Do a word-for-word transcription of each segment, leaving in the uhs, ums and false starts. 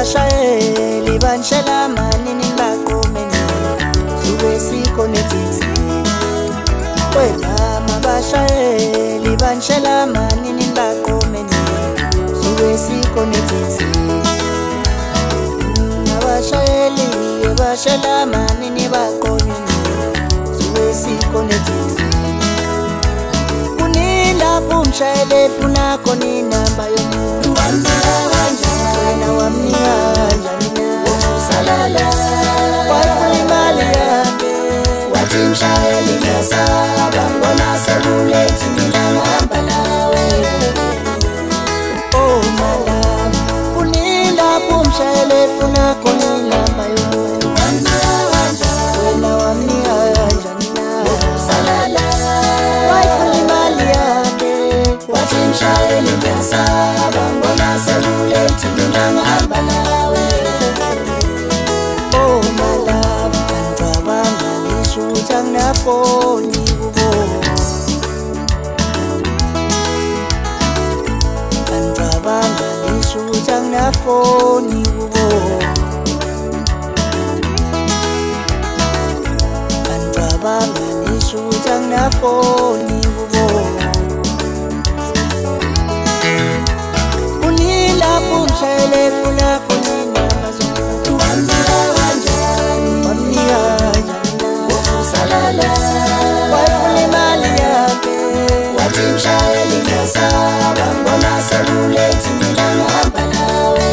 abashayeli banishela manini bakomeni suke sikhonethisi wena abashayeli banishela manini bakomeni suke sikhonethisi abashayeli bashela manini bakomeni suke sikhonethisi kunila kumshayele funa koni namba yomuntu wena wamnika kanjani salala wafuna imali yakhe wathi mshayeli ngesaba ngibona sekulethi mina ngihamba nawe oh madam kunila kumshayele funa koni namba yomuntu wena wamnika kanjani salala wafuna imali yakhe wathi mshayeli ngesaba ngibona sekulethi mina ngihamba nawe oh madam ngicabanga ngishuthi angafoni kubo ngicabanga ngishuthi angafoni kubo ngicabanga ngishuthi angafoni kubo unila kumshayele funa koni namba zomuntu wamnika kanjani wamnika kanjani salala wafuna imali yakhe wathi mshayeli ngesaba ngibona sekulethi mina ngihamba nawe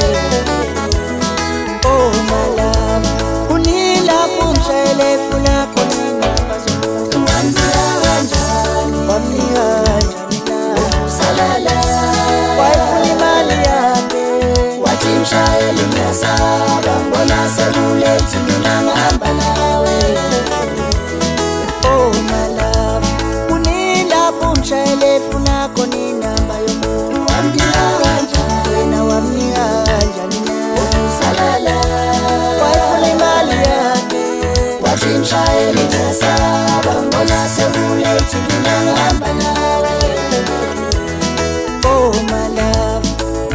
oh madam unila kumshayele funa koni namba zomuntu wamnika kanjani wamnika kanjani salala wafuna imali yakhe wathi mshayeli ngesaba ngibona sekulethi mina ngihamba nawe oh madam kunila kumshayele funa koni namba yomuntu wamnika kanjani wena wamnika kanjani salala wafuna imali yakhe wathi mshayeli ngesaba ngibona sekulethi mina ngihamba nawe oh madam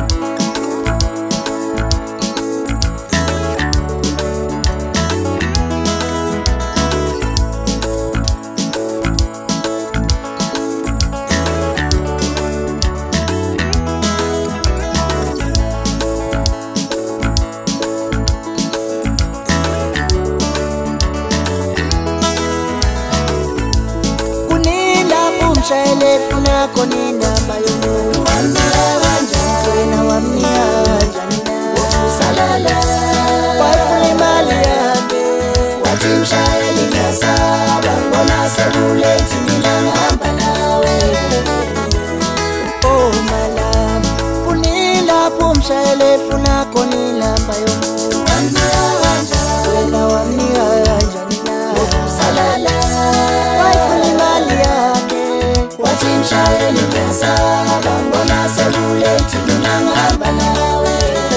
kumshayele funa koni namba yomuntu wamnika kanjani wena wamnika kanjani salala wafuna imali yakhe wathi mshayeli ngesaba ngibona sekulethi mina ngihamba nawe oh madam kunila kumshayele funa koni namba yomuntu wamnika kanjani wena wamnika kanjani salala wafuna imali yakhe wathi mshayeli ngesaba ngibona sekulethi mina ngihamba nawe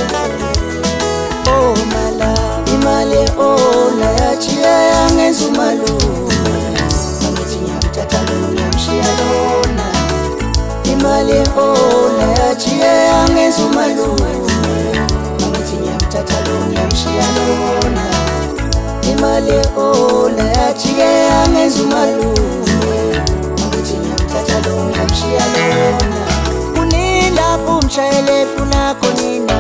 oh madam imali ona yachiya yangenza umalume angithi ngiyamthatha lona ngiyamshiya lona imali ona yachiya yangenza umalume angithi ngiyamthatha lona ngiyamshiya lona imali ona yachiya yangenza umalume kunila kumshayele funa koni namba